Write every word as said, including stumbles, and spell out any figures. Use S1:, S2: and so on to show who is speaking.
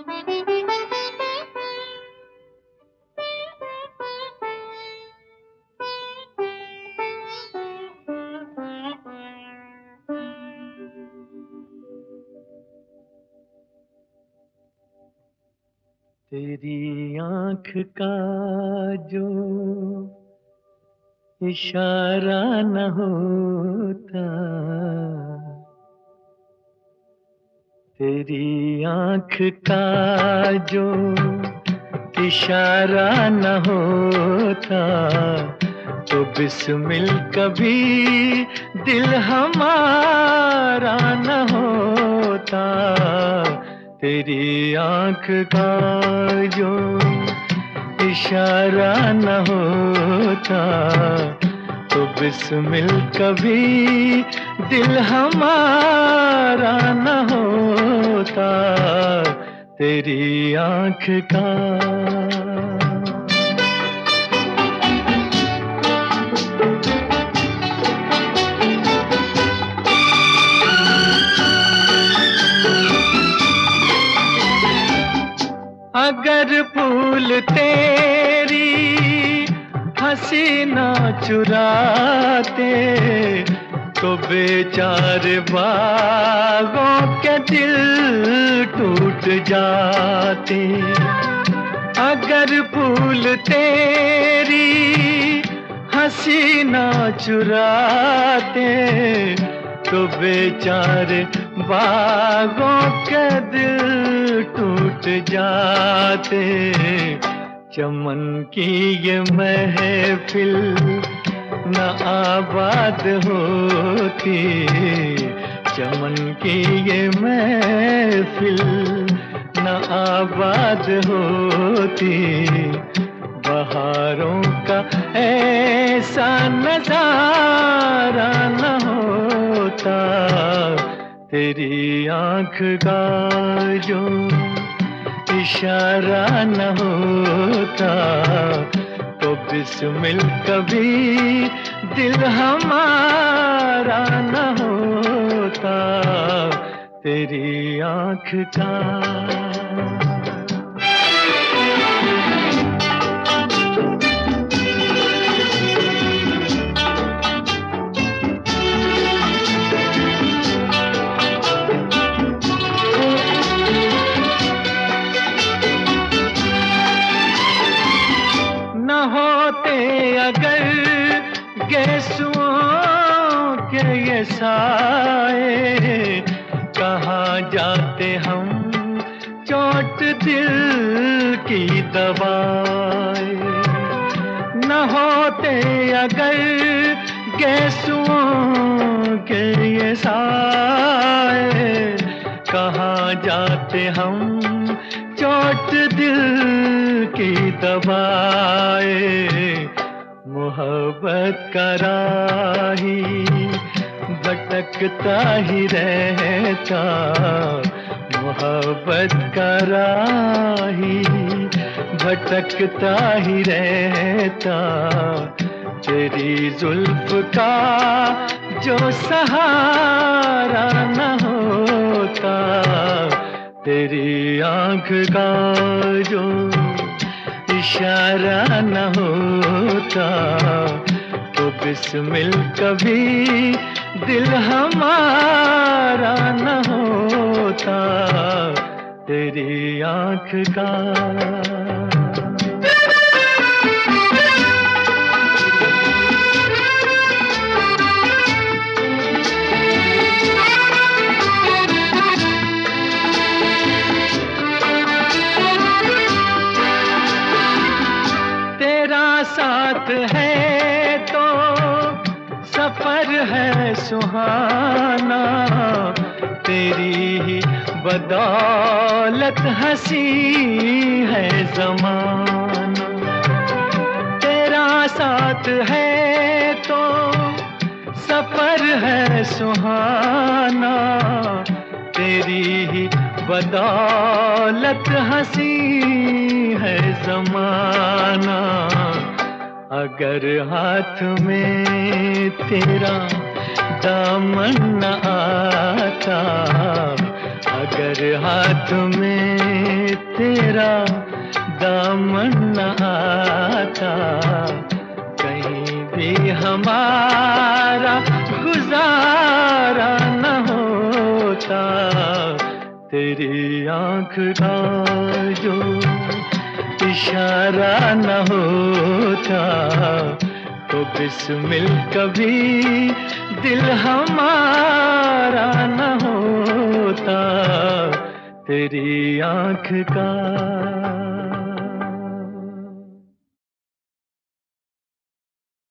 S1: तेरी आँख का जो इशारा न होता, तेरी आँख का जो इशारा न होता, तो बिस्मिल कभी दिल हमारा न होता। तेरी आँख का जो इशारा न होता, तो बिस्मिल कभी दिल हमारा न होता। तेरी आँख का अगर फूल तेरी हंसी ना चुराते, तो बेचारे बागों के दिल टूट जाते। अगर फूल तेरी हंसी ना चुराते, तो बेचारे बागों के दिल टूट जाते। चमन की ये महफिल न आबाद होती, चमन की ये महफिल न आबाद होती। बहारों का ऐसा नजारा न होता। तेरी आँख का जो इशारा न होता, तो बिस्मिल कभी दिल हमारा न होता। तेरी आँख का होते अगर गेसुओं के ये साए, कहाँ जाते हम चोट दिल की दवाए। न होते अगर गेसुओं के ये साए, कहाँ जाते हम चोट दिल की दबाए। मोहब्बत का राही भटकता ही रहता, मोहब्बत का राही भटकता ही रहता। तेरी जुल्फ का जो सहारा न होता, तेरी आँख का जो इशारा न होता, तो बिस्मिल कभी दिल हमारा न होता। तेरी आँख का साथ है तो सफर है सुहाना, तेरी ही बदौलत हंसी है ज़माना। तेरा साथ है तो सफर है सुहाना, तेरी ही बदौलत हंसी है ज़माना। अगर हाथ में तेरा दामन न आता, अगर हाथ में तेरा दामन न आता, कहीं भी हमारा गुजारा न होता। तेरी आँख का जो इशारा न होता, तो बिस्मिल कभी दिल हमारा न होता। तेरी आँख का